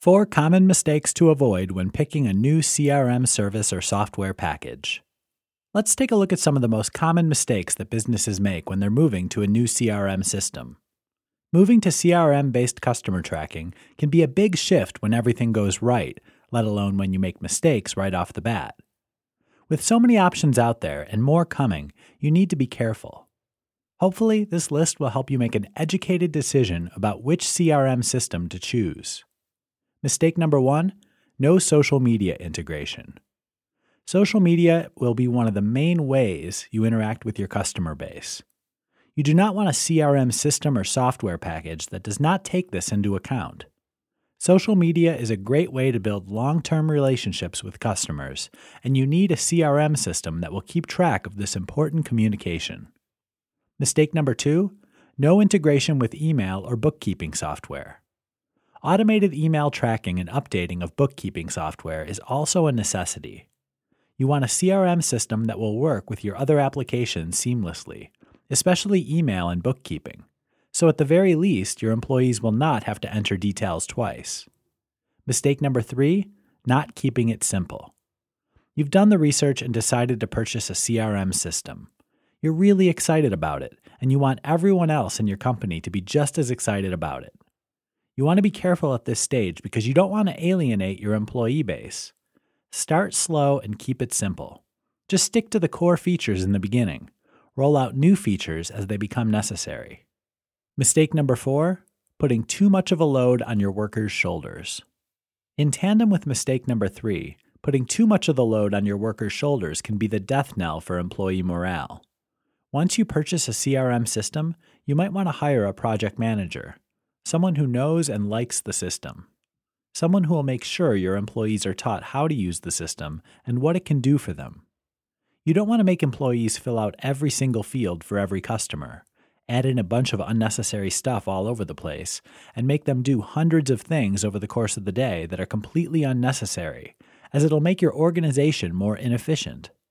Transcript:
4 common mistakes to avoid when picking a new CRM service or software package. Let's take a look at some of the most common mistakes that businesses make when they're moving to a new CRM system. Moving to CRM-based customer tracking can be a big shift when everything goes right, let alone when you make mistakes right off the bat. With so many options out there and more coming, you need to be careful. Hopefully, this list will help you make an educated decision about which CRM system to choose. Mistake number 1, no social media integration. Social media will be one of the main ways you interact with your customer base. You do not want a CRM system or software package that does not take this into account. Social media is a great way to build long-term relationships with customers, and you need a CRM system that will keep track of this important communication. Mistake number 2, no integration with email or bookkeeping software. Automated email tracking and updating of bookkeeping software is also a necessity. You want a CRM system that will work with your other applications seamlessly, especially email and bookkeeping, so at the very least, your employees will not have to enter details twice. Mistake number 3, not keeping it simple. You've done the research and decided to purchase a CRM system. You're really excited about it, and you want everyone else in your company to be just as excited about it. You want to be careful at this stage because you don't want to alienate your employee base. Start slow and keep it simple. Just stick to the core features in the beginning. Roll out new features as they become necessary. Mistake number 4, putting too much of a load on your workers' shoulders. In tandem with mistake number 3, putting too much of the load on your workers' shoulders can be the death knell for employee morale. Once you purchase a CRM system, you might want to hire a project manager, someone who knows and likes the system, someone who will make sure your employees are taught how to use the system and what it can do for them. You don't want to make employees fill out every single field for every customer, add in a bunch of unnecessary stuff all over the place, and make them do hundreds of things over the course of the day that are completely unnecessary, as it'll make your organization more inefficient.